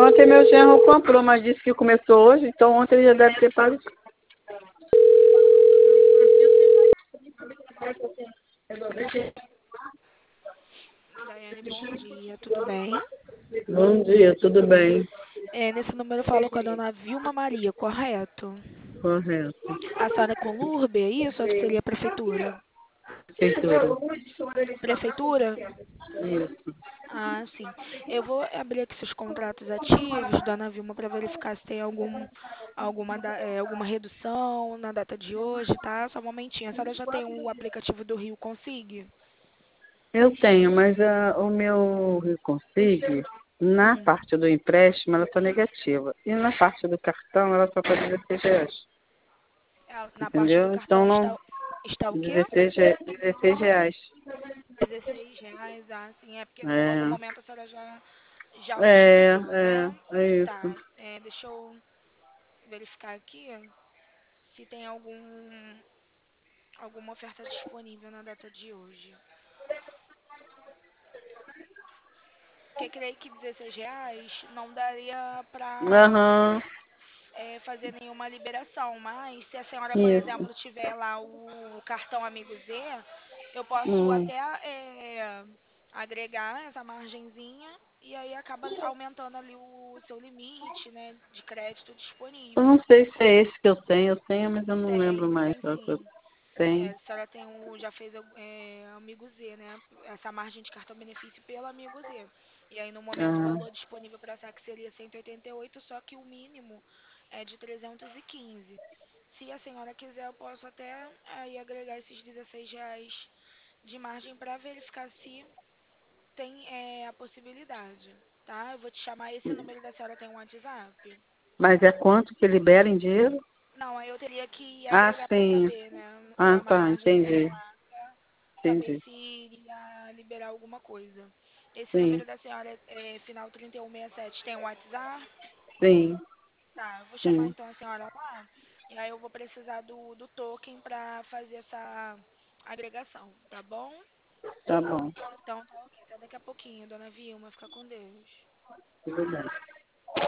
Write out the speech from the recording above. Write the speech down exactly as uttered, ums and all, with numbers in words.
ontem meu genro comprou, mas disse que começou hoje, então ontem ele já deve ter pago. Daiane, bom dia, tudo bem? Bom dia, tudo bem? É, nesse número eu falo com a dona Vilma Maria, correto? Correto. A senhora é com Lurbe, é isso? Ou seria a prefeitura? Prefeitura. Prefeitura? Isso. Ah, sim. Eu vou abrir aqui seus contratos ativos, dona Vilma, para verificar se tem algum, alguma, da- é, alguma redução na data de hoje, tá? Só um momentinho. A senhora já tem o aplicativo do Rio Consigue? Eu tenho, mas a, o meu Reconcile, na Hum. parte do empréstimo, ela está negativa. E na parte do cartão, ela só está dezesseis reais. Ah, na parte do Entendeu? Então, cartão não. está, está o quê? dezesseis, re- dezesseis reais. dezesseis reais, ah, sim. É porque no, no É, momento a senhora já, já é, utilizou, é, né? é isso. Tá. É, deixa eu verificar aqui se tem algum, alguma oferta disponível na data de hoje. Porque creio que dezesseis reais não daria pra Aham, é, fazer nenhuma liberação, mas se a senhora, por isso. exemplo, tiver lá o cartão Amigo Z, eu posso Hum. até é, agregar essa margenzinha e aí acaba aumentando ali o seu limite, né, de crédito Eu disponível. não sei se é esse que eu tenho. Eu tenho, mas eu não lembro Tem, mais. tem Qual que eu sim. É, tenho. a senhora tem um, já fez é, Amigo Z, né? Essa margem de cartão benefício pelo Amigo Z. E aí no momento o Ah, valor disponível para a saque seria cento e oitenta e oito, só que o mínimo é de trezentos e quinze. Se a senhora quiser, eu posso até aí agregar esses dezesseis reais de margem para verificar se tem é, a possibilidade, tá? Eu vou te chamar, esse número da senhora tem um WhatsApp? mas é quanto que libera em dinheiro? Não, aí eu teria que Ah, agregar para sim. saber, né? Ah, A tá, margenzinha entendi. lá para saber Entendi. se iria liberar alguma coisa. Esse Sim, número da senhora é, é final trinta e um sessenta e sete, tem um WhatsApp? sim, Tá, eu vou chamar sim. então a senhora lá e aí eu vou precisar do, do token para fazer essa agregação, tá bom? Tá bom. Então tá ok, até daqui a pouquinho, dona Vilma, fica com Deus. Tudo bem.